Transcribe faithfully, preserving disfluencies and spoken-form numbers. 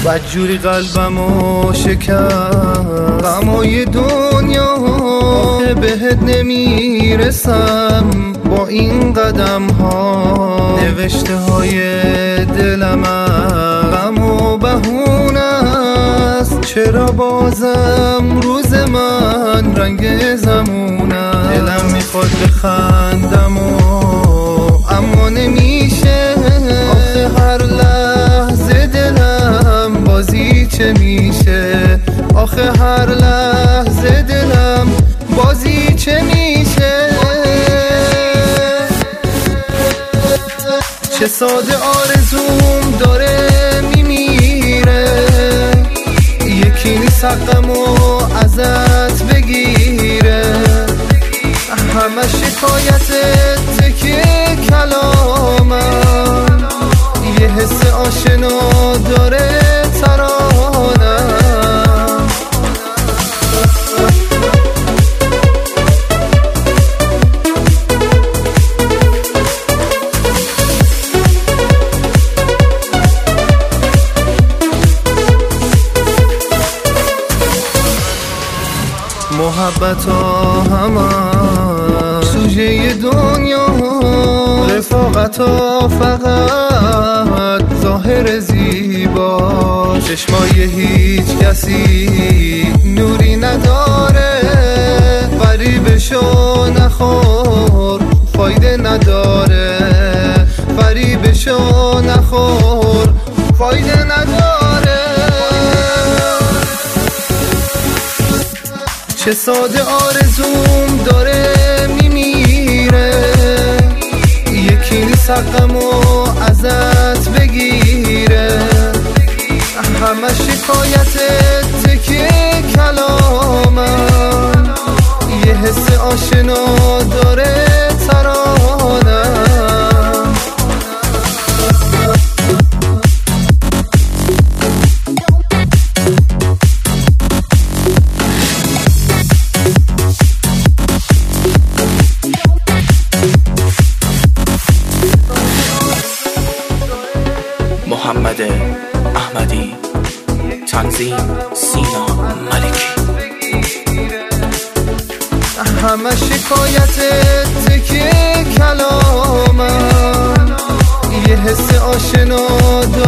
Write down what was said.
بدجوری قلبمو شکست، غمای دنیا آخه بهت نمیرسم با این قدم ها. نوشته های دلم غم و بهونه است، چرا بازم روز من رنگ زمونه. دلم میخواد بخندم و اما نمیشه، آخه هر لحظه دلم بازی چه میشه، آخه هر لحظه دلم بازی چه میشه. چه ساده آرزوم داره میمیره، یکی نیست حقمو ازت بگیره. همه شکایتت که کلامم یه حس آشنا داره ترانم. محبت ها همه سوژه دنیا، رفاقت ها فقط ظاهر زیبا. چشمای هیچ کسی نوری نداره، فریبشو نخور فایده نداره، فریبشو نخور فایده نداره. چه ساده آرزوم داره میمیره، یکی نیست حقمو ازت بگیره. همه شکایتت که کلامم یه حس آشنا داره ترانم. محمد احمدی، تنظیم سینا ملکی. همه شکایتت که کلامم یه حس آشنا